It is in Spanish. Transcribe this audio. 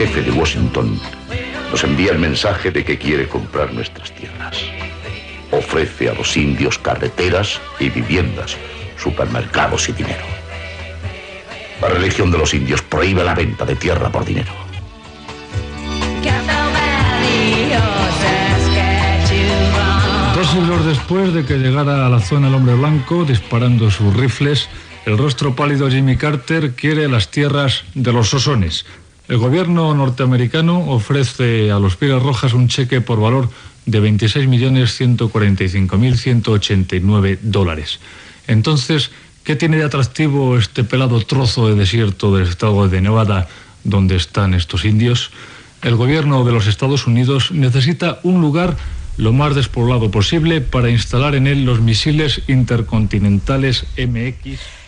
jefe de Washington nos envía el mensaje de que quiere comprar nuestras tierras. Ofrece a los indios carreteras y viviendas, supermercados y dinero. La religión de los indios prohíbe la venta de tierra por dinero. Dos siglos después de que llegara a la zona el hombre blanco disparando sus rifles, el rostro pálido Jimmy Carter quiere las tierras de los Osones. El gobierno norteamericano ofrece a los Pieles Rojas un cheque por valor de $26.145.189. Entonces, ¿qué tiene de atractivo este pelado trozo de desierto del estado de Nevada donde están estos indios? El gobierno de los Estados Unidos necesita un lugar lo más despoblado posible para instalar en él los misiles intercontinentales MX